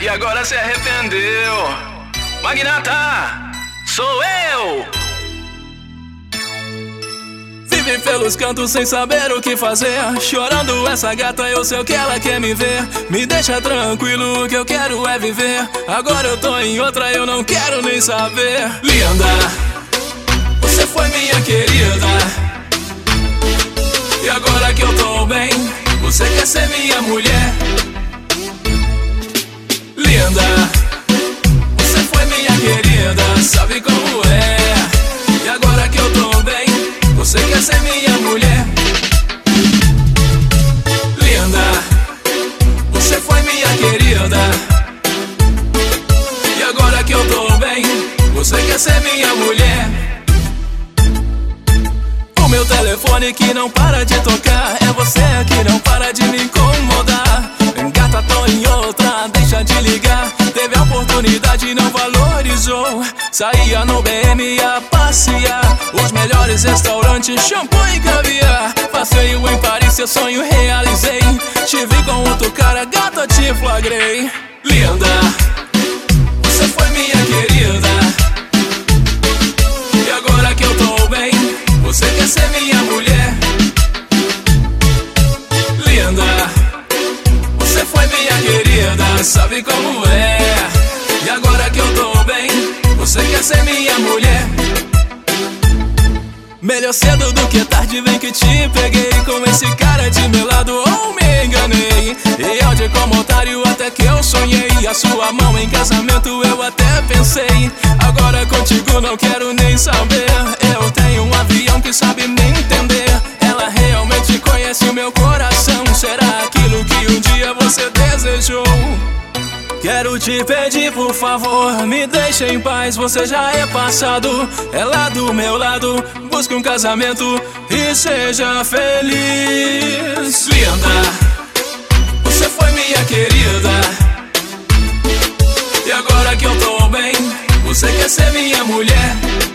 e agora se arrependeu. Magnata, sou eu. Vive pelos cantos sem saber o que fazer. Chorando essa gata, eu sei o que ela quer me ver. Me deixa tranquilo, o que eu quero é viver. Agora eu tô em outra, eu não quero nem saber. Linda, você foi minha querida, e agora que eu tô bem, você quer ser minha mulher. Linda, você foi minha querida, sabe como é. E agora que eu tô bem, você quer ser minha mulher. Linda, você foi minha querida, e agora que eu tô bem, você quer ser minha mulher. O meu telefone que não para de tocar, é você que não para de me incomodar. Gata, tô em outra, deixa de ligar. Teve a oportunidade e não valorizou. Saía no BM a passear, os melhores restaurantes, shampoo e caviar. Passeio em Paris, seu sonho realizei. Te vi com outro cara, gata, te flagrei. Linda, você foi minha querida, e agora que eu tô bem, você quer ser minha mulher. Linda, você foi minha querida, sabe como é. E agora que eu tô bem, você quer ser minha mulher. Melhor cedo do que tarde, vem que te peguei. Com esse cara de meu lado, ou me enganei. E onde como otário até que eu sonhei. A sua mão em casamento eu até pensei. Agora contigo não quero nem saber. Eu tenho um avião que sabe me entender. Ela realmente conhece o meu coração. Será aquilo que um dia você desejou? Quero te pedir, por favor, me deixe em paz, você já é passado. Ela do meu lado, busque um casamento e seja feliz. Linda, você foi minha querida, e agora que eu tô bem, você quer ser minha mulher.